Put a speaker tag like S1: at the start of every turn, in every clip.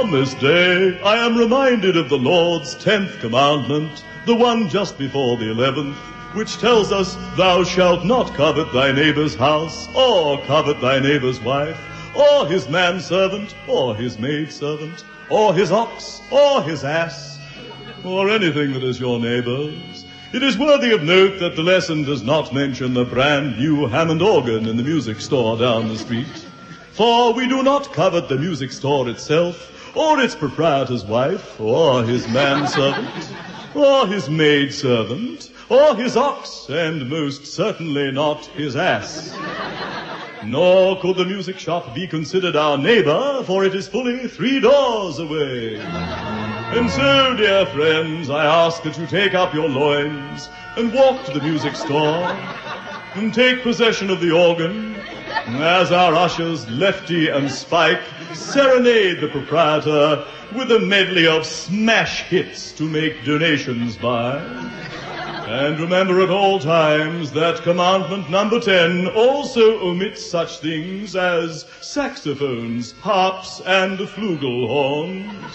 S1: On this day, I am reminded of the Lord's 10th commandment, the one just before the 11th, which tells us, thou shalt not covet thy neighbor's house, or covet thy neighbor's wife, or his manservant, or his maidservant, or his ox, or his ass, or anything that is your neighbor's. It is worthy of note that the lesson does not mention the brand new Hammond organ in the music store down the street. For we do not covet the music store itself, or its proprietor's wife, or his manservant, or his maidservant, or his ox, and most certainly not his ass. Nor could the music shop be considered our neighbor, for it is fully 3 doors away. And so, dear friends, I ask that you take up your loins and walk to the music store and take possession of the organ as our ushers, Lefty and Spike, serenade the proprietor with a medley of smash hits to make donations by. And remember at all times that commandment number 10 also omits such things as saxophones, harps, and flugelhorns.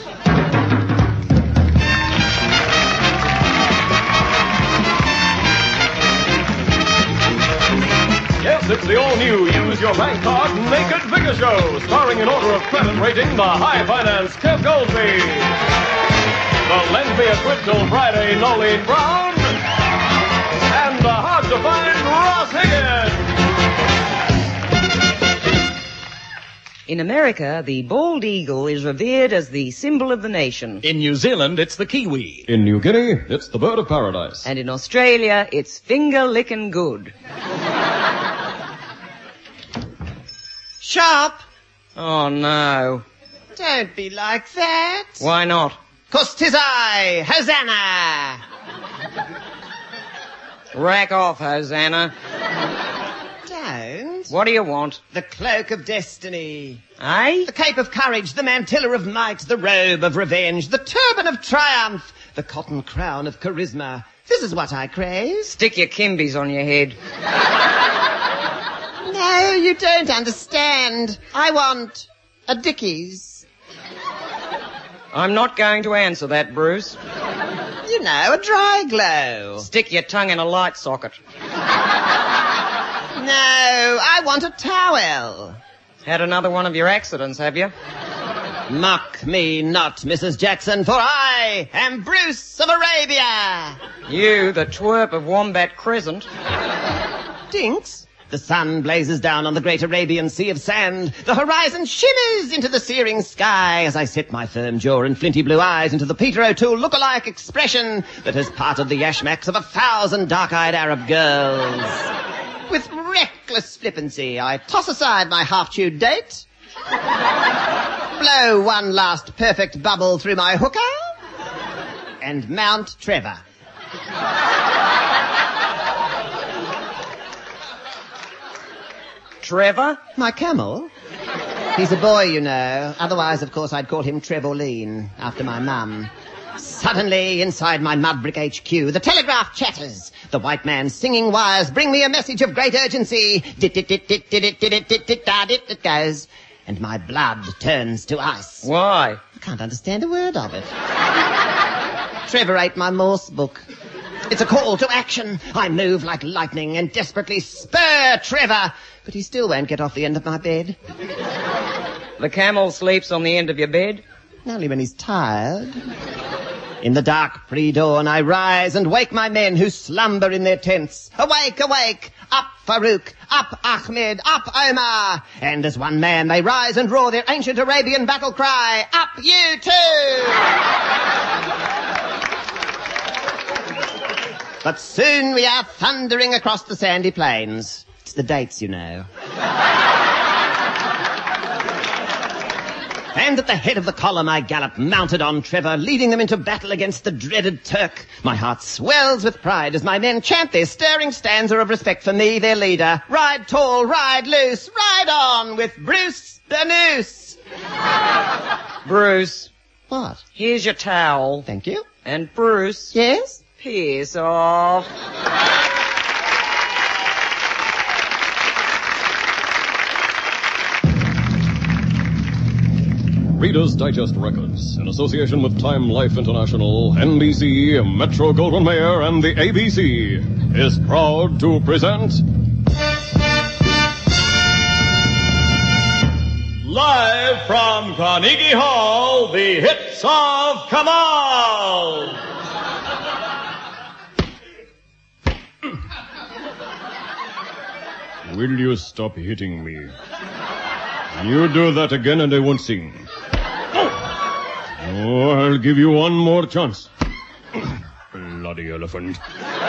S2: Yes, it's the all-new Use Your Bank Card Naked Figure Show, starring in order of credit rating the high finance Kev Goldby, the Lend Me a Quid Till Friday Nolene Brown, and the hard-to-find Ross Higgins.
S3: In America, the bald eagle is revered as the symbol of the nation.
S4: In New Zealand, it's the kiwi.
S2: In New Guinea, it's the bird of paradise.
S3: And in Australia, it's finger-licking good.
S5: Sharp!
S3: Oh, no.
S5: Don't be like that.
S3: Why not?
S5: 'Cause 'tis I, Hosanna!
S3: Rack off, Hosanna.
S5: Don't.
S3: What do you want?
S5: The cloak of destiny.
S3: Eh?
S5: The cape of courage, the mantilla of might, the robe of revenge, the turban of triumph, the cotton crown of charisma. This is what I crave.
S3: Stick your kimbies on your head.
S5: No, you don't understand. I want a Dickies.
S3: I'm not going to answer that, Bruce.
S5: You know, a dry glow.
S3: Stick your tongue in a light socket.
S5: No, I want a towel.
S3: Had another one of your accidents, have you?
S5: Mock me not, Mrs. Jackson, for I am Bruce of Arabia.
S3: You, the twerp of Wombat Crescent.
S5: Dinks. The sun blazes down on the great Arabian sea of sand. The horizon shimmers into the searing sky as I set my firm jaw and flinty blue eyes into the Peter O'Toole look-alike expression that has parted the yashmaks of 1,000 dark-eyed Arab girls. With reckless flippancy, I toss aside my half-chewed date, blow one last perfect bubble through my hookah, and mount Trevor.
S3: Trevor?
S5: My camel? He's a boy, you know. Otherwise, of course, I'd call him Trevorline, after my mum. Suddenly, inside my Mudbrick HQ, the telegraph chatters. The white man's singing wires bring me a message of great urgency. It goes. And my blood turns to ice.
S3: Why?
S5: I can't understand a word of it. Trevor ate my Morse book. It's a call to action. I move like lightning and desperately spur Trevor, but he still won't get off the end of my bed.
S3: The camel sleeps on the end of your bed?
S5: Only when he's tired. In the dark pre-dawn, I rise and wake my men who slumber in their tents. Awake, awake! Up Farouk, up Ahmed, up Omar! And as one man they rise and roar their ancient Arabian battle cry, up you too! But soon we are thundering across the sandy plains. It's the dates, you know. And at the head of the column I gallop, mounted on Trevor, leading them into battle against the dreaded Turk. My heart swells with pride as my men chant their stirring stanza of respect for me, their leader. Ride tall, ride loose, ride on with Bruce the Noose.
S3: Bruce.
S5: What?
S3: Here's your towel.
S5: Thank you.
S3: And Bruce.
S5: Yes?
S3: Piss off.
S2: Reader's Digest Records, in association with Time Life International, NBC, Metro Goldwyn Mayer, and the ABC, is proud to present...
S1: Live from Carnegie Hall, the hits of Kamal!
S2: Will you stop hitting me? You do that again and I won't sing. Oh, I'll give you one more chance. Bloody elephant.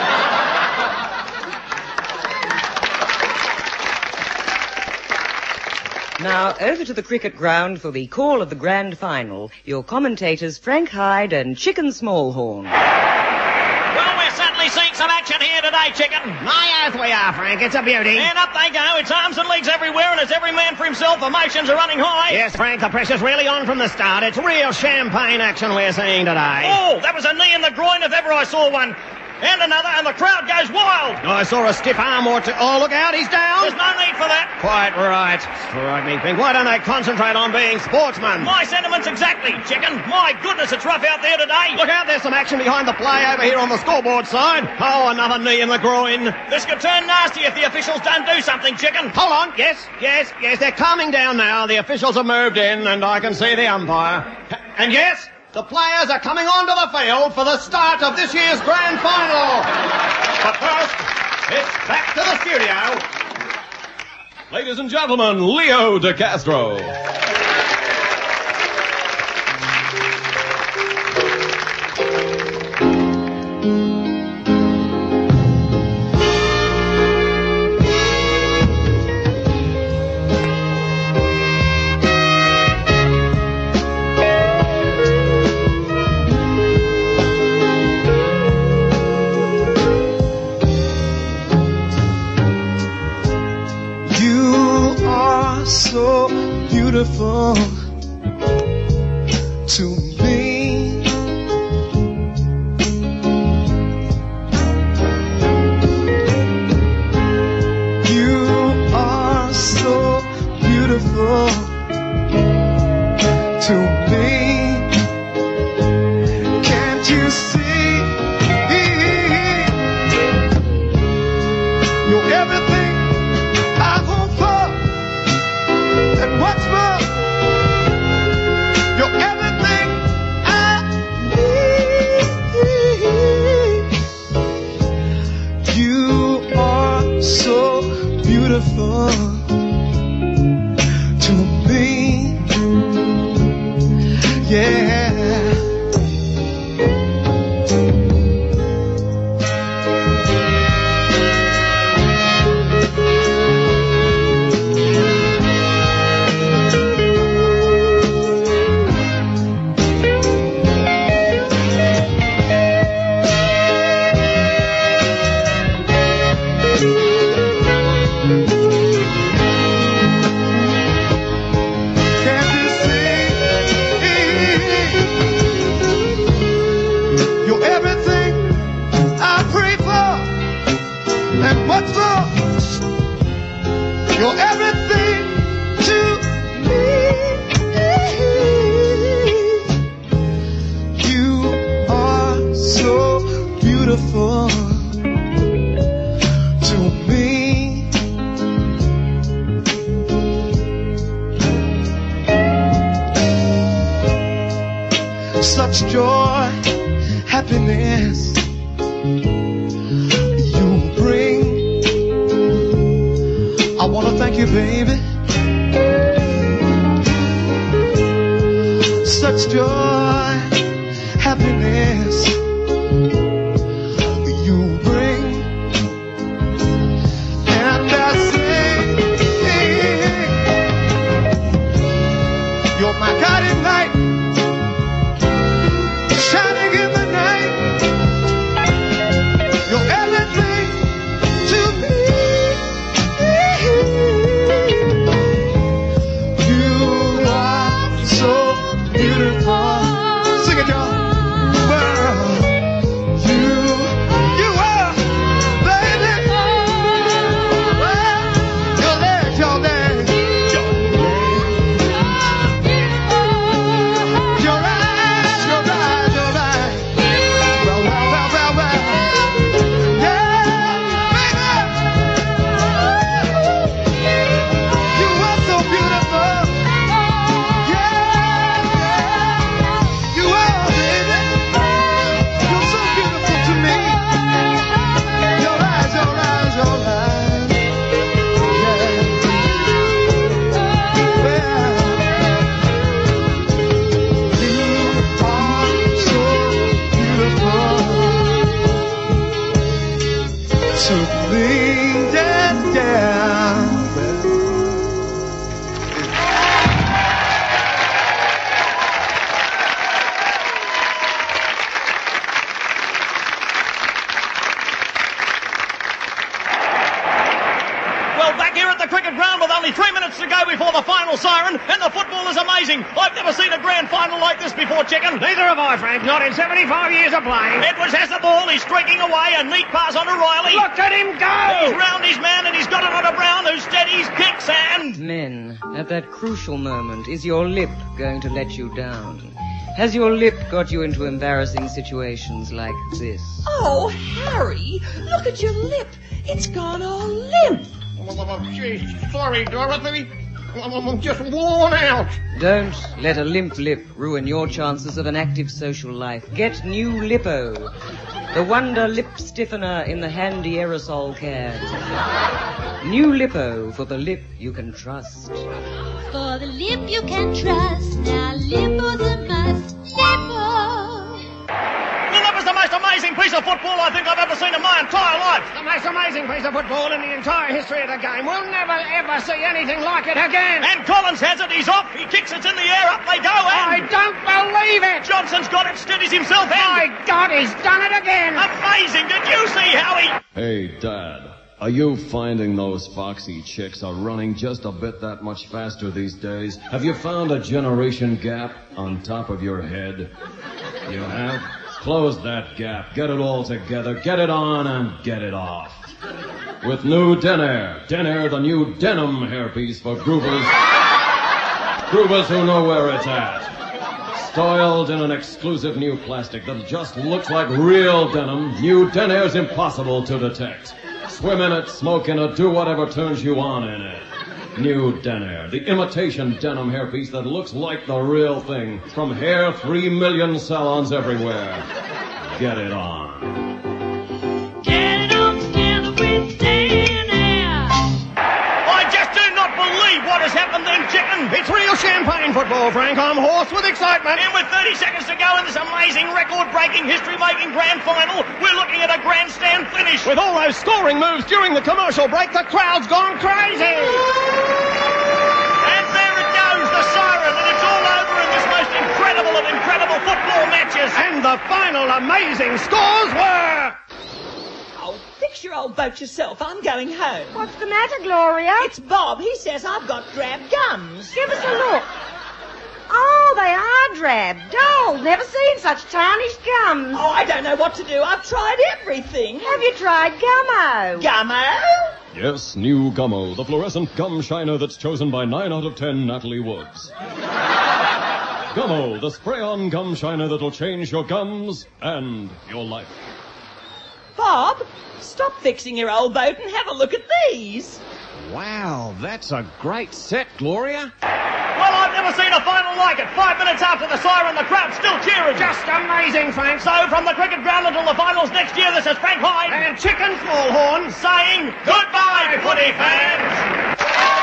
S3: Now, over to the cricket ground for the call of the grand final. Your commentators, Frank Hyde and Chicken Smallhorn.
S6: Well, we're certainly seeing some action here today, Chicken.
S5: My earth we are, Frank. It's a beauty.
S6: And up they go. It's arms and legs everywhere, and it's every man for himself. Emotions are running high.
S5: Yes, Frank, the pressure's really on from the start. It's real champagne action we're seeing today.
S6: Oh, that was a knee in the groin if ever I saw one. And another, and the crowd goes wild.
S5: I saw a stiff arm or two. Oh, look out, he's down.
S6: There's no need for that.
S5: Quite right. Strike me pink. Why don't they concentrate on being sportsmen?
S6: My sentiments exactly, Chicken. My goodness, it's rough out there today.
S5: Look out, there's some action behind the play over here on the scoreboard side. Oh, another knee in the groin.
S6: This could turn nasty if the officials don't do something, Chicken.
S5: Hold on. Yes. They're calming down now. The officials have moved in, and I can see the umpire. And yes, the players are coming onto the field for the start of this year's grand final. But first, it's back to the studio.
S2: Ladies and gentlemen, Leo DeCastro.
S7: So beautiful to me. You are so beautiful to me. Can't you see? You're everything I hope for. And what's more, you're everything I need. You are so beautiful to me. Yeah. What's more, you're everything to me. You are so beautiful to me. Such joy, happiness you bring. I want to thank you, baby. Such joy, happiness you bring. And I say, you're my guiding light, shining in the night. You're everything to me. You are so beautiful. Sing it, y'all. Well,
S6: the cricket ground with only 3 minutes to go before the final siren, and the football is amazing. I've never seen a grand final like this before, Chicken.
S8: Neither have I, Frank. Not in 75 years of playing.
S6: Edwards has the ball. He's streaking away. A neat pass on to Riley.
S8: Look at him
S6: He's
S8: go!
S6: round his man, and he's got it on to Brown, who steadies, kicks, and...
S3: Men, at that crucial moment, is your lip going to let you down? Has your lip got you into embarrassing situations like this?
S9: Oh, Harry, look at your lip. It's gone all limp.
S8: Sorry, Dorothy. I'm just worn out.
S3: Don't let a limp lip ruin your chances of an active social life. Get new Lipo, the wonder lip stiffener in the handy aerosol can. New Lipo for the lip you can trust.
S10: For the lip you can trust, now Lipo's a must. Lipo.
S6: Well, that was the most amazing piece of football I think I've ever seen in my entire life.
S8: The most amazing piece of football in the entire history of the game. We'll never, ever see anything like it again.
S6: And Collins has it. He's off. He kicks it in the air. Up they go.
S8: I
S6: And
S8: don't believe it.
S6: Johnson's got it. Steadies himself.
S8: My
S6: And
S8: God, he's done it again.
S6: amazing. Did you see how he...
S11: Hey, Dad, are you finding those foxy chicks are running just a bit that much faster these days? Have you found a generation gap on top of your head? You have? Close that gap. Get it all together. Get it on and get it off. With new Denair. Denair, the new denim hairpiece for groovers. Groovers who know where it's at. Styled in an exclusive new plastic that just looks like real denim, new Denair's impossible to detect. Swim in it, smoke in it, do whatever turns you on in it. New Denair, the imitation denim hairpiece that looks like the real thing. From Hair 3 million salons everywhere. Get it on.
S10: Get it on together with Denair.
S6: I just do not believe what has happened then, Chicken.
S8: It's real champagne football, Frank. I'm hoarse with excitement.
S6: And with 30 seconds to go in this amazing record-breaking, history-making grand final, we're looking at a grandstand finish.
S8: With all those scoring moves during the commercial break, the crowd's gone crazy.
S6: And there it goes, the siren, and it's all over in this most incredible of incredible football matches.
S8: And the final amazing scores were...
S9: Oh, fix your old boat yourself. I'm going home.
S12: What's the matter, Gloria?
S9: It's Bob. He says I've got drab gums.
S12: Give us a look. Oh, they are drab. Dull. Never seen such tarnished gums.
S9: Oh, I don't know what to do. I've tried everything.
S12: Have you tried Gummo?
S9: Gummo?
S11: Yes, new Gummo, the fluorescent gum shiner that's chosen by 9 out of 10 Natalie Woods. Gummo, the spray-on gum shiner that'll change your gums and your life.
S9: Bob, stop fixing your old boat and have a look at these.
S5: Wow, that's a great set, Gloria.
S6: Well, I've never seen a final like it. 5 minutes after the siren, the crowd's still cheering.
S8: Just amazing, Frank.
S6: So, from the cricket ground until the finals next year, this is Frank Hyde
S8: And Chicken Smallhorn.
S6: saying goodbye, footy fans.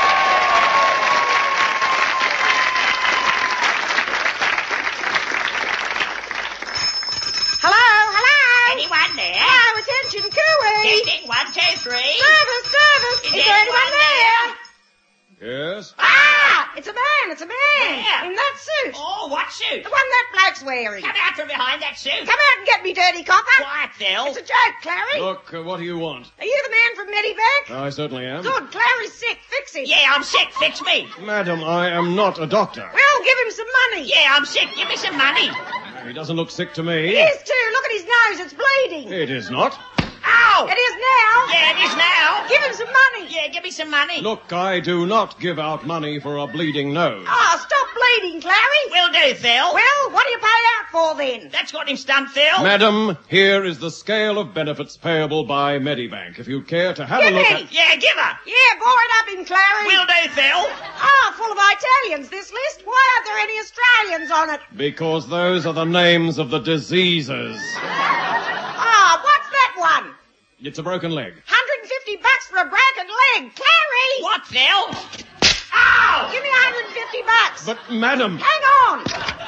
S12: Hello?
S10: Anyone there?
S12: Hello, attention, cooey.
S10: Testing 1, 2, 3.
S12: Service. Is there anyone there?
S11: Yes?
S12: Ah! It's a man.
S10: Where?
S12: In that suit.
S10: Oh, what suit?
S12: The one that bloke's wearing.
S10: Come out from behind that suit.
S12: Come out and get me, dirty copper.
S10: Quiet, Phil.
S12: It's a joke, Clary.
S11: Look, what do you want?
S12: Are you the man from Medibank?
S11: I certainly am.
S12: Good, Clary's sick. Fix him.
S10: Yeah, I'm sick. Fix me.
S11: Madam, I am not a doctor.
S12: Well, give him some money.
S10: Yeah, I'm sick. Give me some money.
S11: He doesn't look sick to
S12: He
S11: me.
S12: is too. Look at his nose. It's bleeding.
S11: It is not.
S10: Ow!
S12: It is now.
S10: Yeah, it is now.
S12: Give him some money.
S10: Yeah, give me some money.
S11: Look, I do not give out money for a bleeding nose.
S12: Oh, stop bleeding, Clary.
S10: Will do, Phil.
S12: Well, what do you pay out for then?
S10: That's got him stumped, Phil.
S11: Madam, here is the scale of benefits payable by Medibank. If you care to have
S12: Give
S11: a look
S12: me.
S11: at...
S10: Yeah, give her.
S12: Yeah, bore it up him, Clary.
S10: Will do, Phil.
S12: Ah, full of Italians, this list. Why aren't there any Australians on it?
S11: Because those are the names of the diseases.
S12: Ah, what's that one?
S11: It's a broken leg.
S12: $150 for a broken leg. Clary!
S10: What, Phil? Ow!
S12: Give me $150.
S11: But, madam...
S12: Hang on.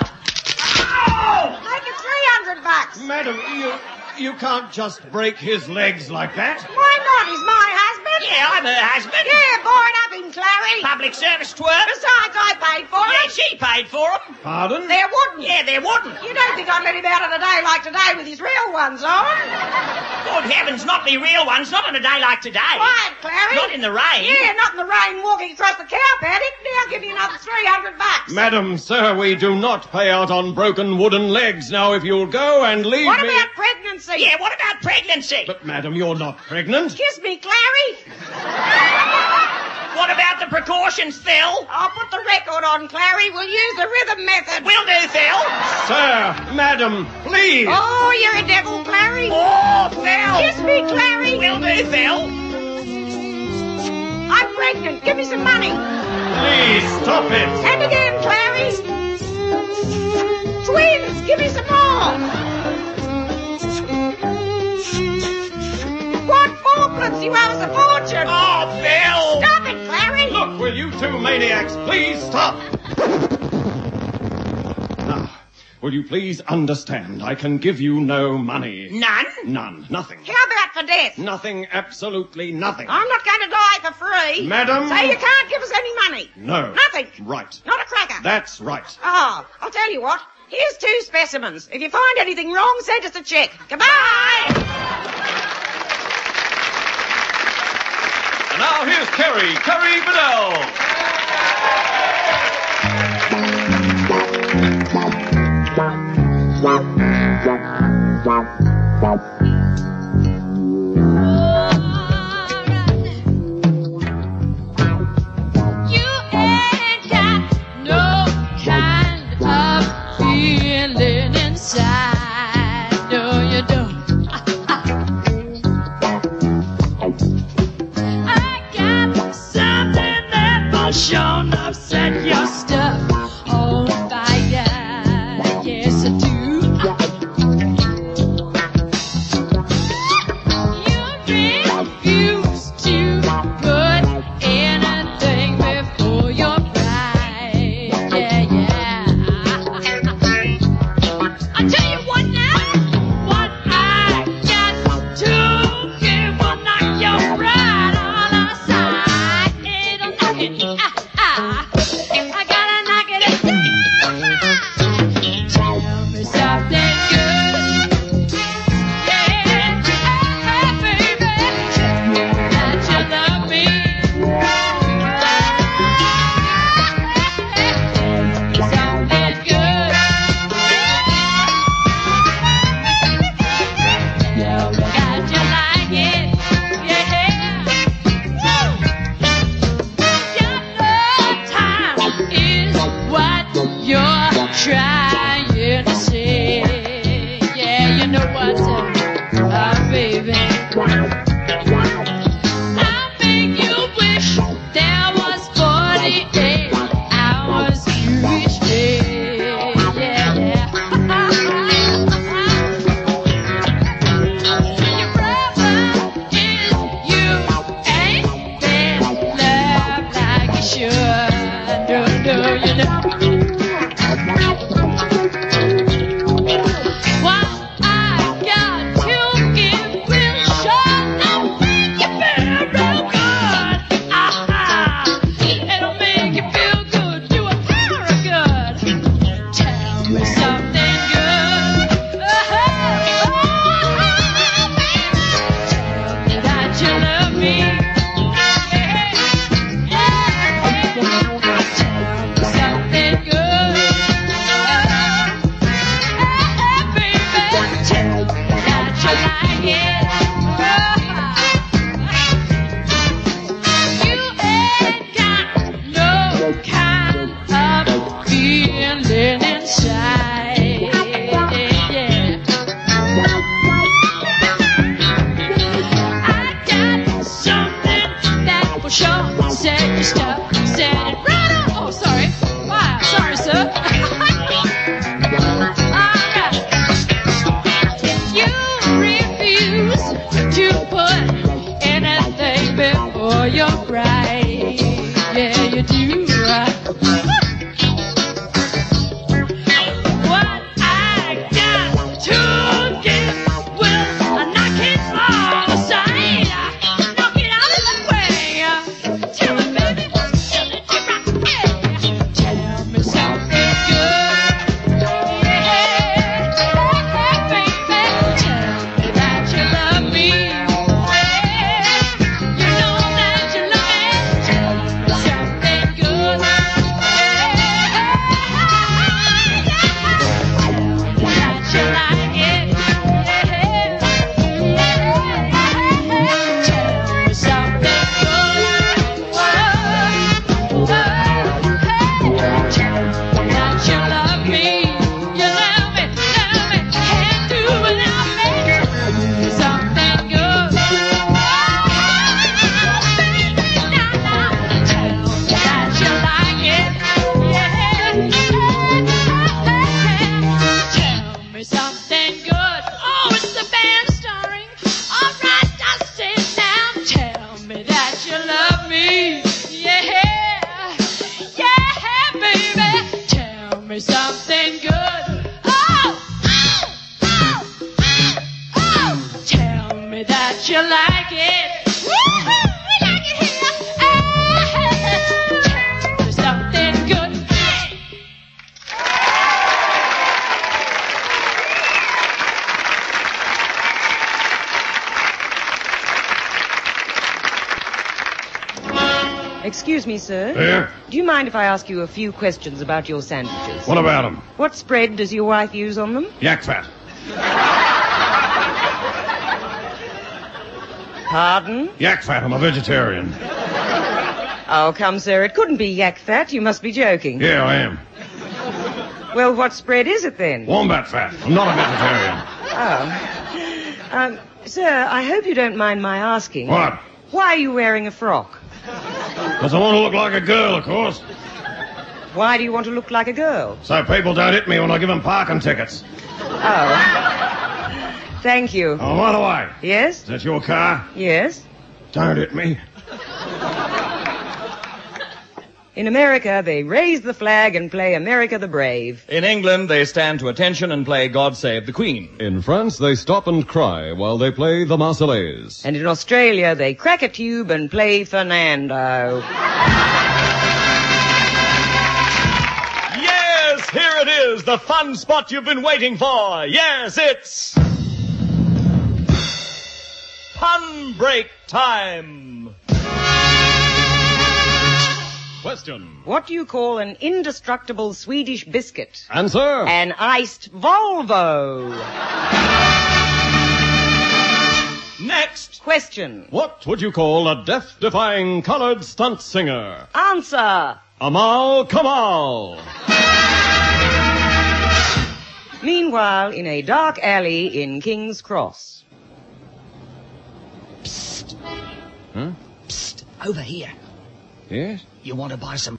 S10: Ow!
S12: Make it $300.
S11: Madam, you can't just break his legs like that.
S12: Why not? He's my husband.
S10: Yeah, I'm her husband.
S12: Yeah, bore it up him, Clary.
S10: Public service twerp.
S12: Besides, I paid for
S10: Yeah,
S12: it.
S10: she paid
S6: paid for them.
S8: Pardon?
S12: There wouldn't.
S6: Yeah, there wouldn't.
S12: You don't think I'd let him out on a day like today with his real ones on?
S6: Good heavens, not me real ones, not on a day like today.
S12: Quiet, Clary.
S6: Not in the rain.
S12: Yeah, not in the rain walking across the cow paddock. Now I'll give you another $300.
S8: Madam, sir, we do not pay out on broken wooden legs. Now, if you'll go and leave
S12: What
S8: me...
S12: about pregnancy?
S6: Yeah, what about pregnancy?
S8: But, madam, you're not pregnant.
S12: Kiss me, Clary.
S6: What about the precautions, Phil?
S12: I'll put the record on, Clary. We'll use the rhythm method.
S6: Will do, Phil.
S8: Sir, madam, please.
S12: Oh, you're a devil, Clary.
S6: Oh, Phil.
S12: Kiss me, Clary.
S6: Will do, Phil.
S12: I'm pregnant. Give me some money.
S8: Please, stop it.
S12: And again, Clary. Twins, give me some more. Quadruplets, you owe us a fortune.
S6: Oh, Phil.
S12: Stop it, Clary.
S8: Look, will you two maniacs please stop? Now, will you please understand, I can give you no money.
S6: None?
S8: None. Nothing.
S12: How about for death?
S8: Nothing, absolutely nothing.
S12: I'm not going to die for free.
S8: Madam?
S12: So you can't give us any money.
S8: No.
S12: Nothing.
S8: Right.
S12: Not a cracker.
S8: That's right.
S12: Oh, I'll tell you what. Here's 2 specimens. If you find anything wrong, send us a check. Goodbye.
S2: And now here's Kerry Vidal.
S10: Sure enough, set your stuff on fire. Yes, I do. You refuse to put anything before your pride. Yeah, yeah. I tell you what now, what I got to give will knock your pride on aside. It'll knock it. I gotta knock it down. Tell me something good. Yeah, baby. Tell me that you love me. Something good. Tell me that you like it. Yeah. Is what you're trying to say. Yeah, you know what, baby. I make you wish there was 48 hours each day. Yeah, yeah. Your problem is you ain't been loved like you should. Do you know what I got to give will sure make you feel real good. It'll make you feel good, do a power good. Tell me something good. Tell me that you love me. Something good. Baby, tell me that you like it. You ain't got no kind of feeling inside. Yeah. I got something that will sure set your stuff. Set it right on. Oh, sorry. Wow, sorry, sir. Alright. You refuse to put anything before your pride. Yeah, you do. What I got to give will knock it all aside. Knock it out of the way. Tell me, baby, tell me something you like it. Woo-hoo, we like it here. There's something good.
S3: Excuse me, sir.
S11: Yeah?
S3: Do you mind if I ask you a few questions about your sandwiches?
S11: What about them?
S3: What spread does your wife use on them?
S11: Yak fat.
S3: Pardon?
S11: Yak fat. I'm a vegetarian.
S3: Oh, come, sir. It couldn't be yak fat. You must be joking.
S11: Yeah, I am.
S3: Well, what spread is it then?
S11: Wombat fat. I'm not a vegetarian.
S3: Oh. Sir, I hope you don't mind my asking.
S11: What?
S3: Why are you wearing a frock?
S11: Because I want to look like a girl, of course.
S3: Why do you want to look like a girl?
S11: So people don't hit me when I give them parking tickets.
S3: Oh. Thank you.
S11: Oh, by the way.
S3: Yes?
S11: Is that your car?
S3: Yes.
S11: Don't hit me.
S3: In America, they raise the flag and play America the Brave.
S4: In England, they stand to attention and play God Save the Queen.
S13: In France, they stop and cry while they play the Marseillaise.
S3: And in Australia, they crack a tube and play Fernando.
S6: Yes, here it is, the fun spot you've been waiting for. Yes, it's pun break time.
S13: Question.
S3: What do you call an indestructible Swedish biscuit?
S13: Answer.
S3: An iced Volvo.
S6: Next.
S3: Question.
S13: What would you call a death-defying colored stunt singer?
S3: Answer.
S13: Amal Kamal.
S3: Meanwhile, in a dark alley in King's Cross.
S14: Psst.
S13: Huh?
S14: Psst. Over here.
S13: Yes?
S14: You want to buy some...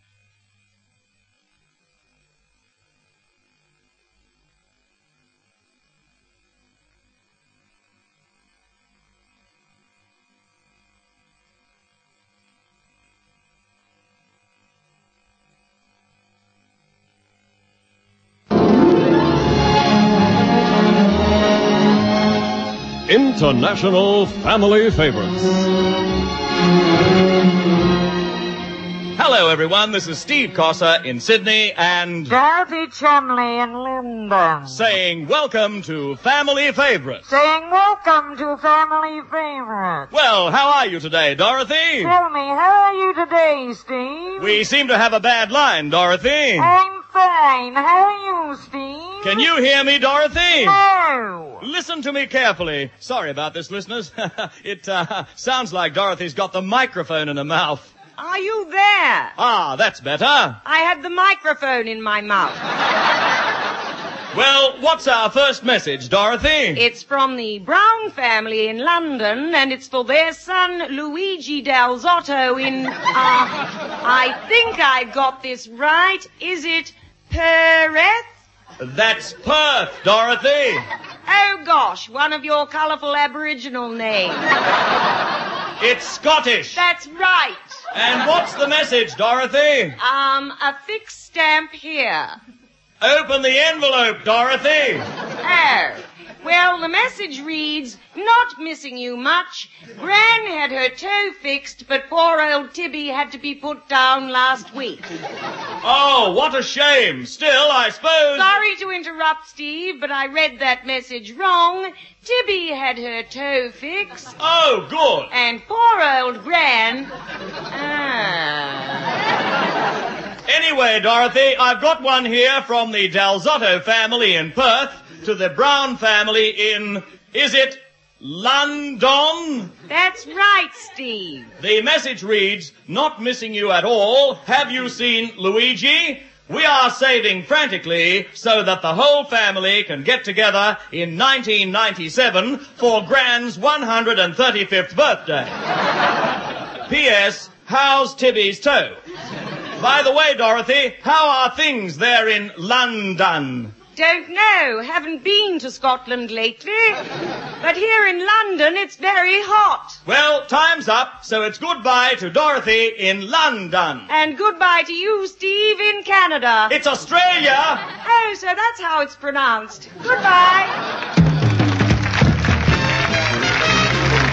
S13: International Family Favorites.
S6: Hello, everyone. This is Steve Cosser in Sydney and
S12: Dorothy Chumley in London.
S6: saying welcome to Family Favorites.
S12: Saying welcome to Family Favorites.
S6: Well, how are you today, Dorothy?
S12: Tell me, how are you today, Steve?
S6: We seem to have a bad line, Dorothy.
S12: I'm fine. How are you, Steve?
S6: Can you hear me, Dorothy?
S12: No.
S6: Listen to me carefully. Sorry about this, listeners. It sounds like Dorothy's got the microphone in her mouth.
S3: Are you there?
S6: Ah, that's better.
S3: I had the microphone in my mouth.
S6: Well, what's our first message, Dorothy?
S3: It's from the Brown family in London, and it's for their son, Luigi Dalzotto in, I think I got this right. Is it Perth?
S6: That's Perth, Dorothy.
S3: Oh, gosh, one of your colourful Aboriginal names.
S6: It's Scottish.
S3: That's right.
S6: And what's the message, Dorothy?
S3: A fixed stamp here.
S6: Open the envelope, Dorothy.
S3: Oh. Well, the message reads, not missing you much. Gran had her toe fixed, but poor old Tibby had to be put down last week.
S6: Oh, what a shame. Still, I suppose...
S3: Sorry to interrupt, Steve, but I read that message wrong. Tibby had her toe fixed.
S6: Oh, good.
S3: And poor old Gran...
S6: Anyway, Dorothy, I've got one here from the Dalzotto family in Perth to the Brown family in, is it London?
S3: That's right, Steve.
S6: The message reads, not missing you at all. Have you seen Luigi? We are saving frantically so that the whole family can get together in 1997 for Gran's 135th birthday. P.S. How's Tibby's toe? By the way, Dorothy, how are things there in London?
S3: Don't know. Haven't been to Scotland lately. But here in London, it's very hot.
S6: Well, time's up, so it's goodbye to Dorothy in London.
S3: And goodbye to you, Steve, in Canada.
S6: It's Australia.
S3: Oh, so that's how it's pronounced. Goodbye.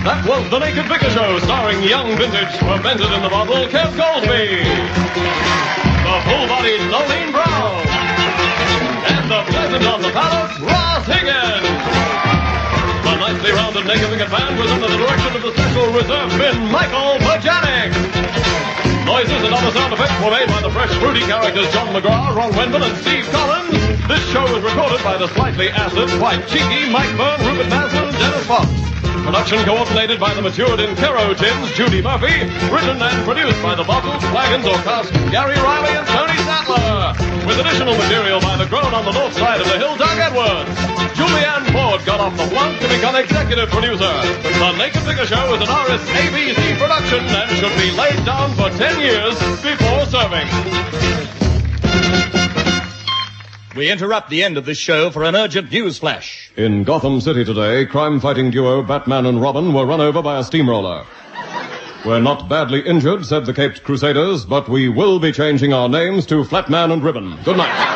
S2: That was The Naked Vicar Show, starring young vintage, fermented in the bottle, Kev Goldsby. The full-bodied Nolene Brown. And the pleasant on the palate, Ross Higgins. The nicely rounded Naked Vicar band was under the direction of the Special Reserve Bin, Michael Bajanic. Noises and other sound effects were made by the fresh, fruity characters John McGraw, Ron Wendell, and Steve Collins. This show was recorded by the slightly acid, quite cheeky Mike Byrne, Rupert Maslin, and Dennis Fox. Production coordinated by the matured in Kero Tins, Judy Murphy. Written and produced by the Bottles, Flagons, or Casks, Gary Riley and Tony Sattler. With additional material by the grown on the north side of the hill, Doug Edwards. Julianne Ford got off the blunt to become executive producer. The Naked Vicar Show is an RS-ABC production and should be laid down for 10 years before serving.
S4: We interrupt the end of this show for an urgent news flash.
S13: In Gotham City today, crime-fighting duo Batman and Robin were run over by a steamroller. We're not badly injured, said the Caped Crusaders, but we will be changing our names to Flatman and Ribbon. Good night.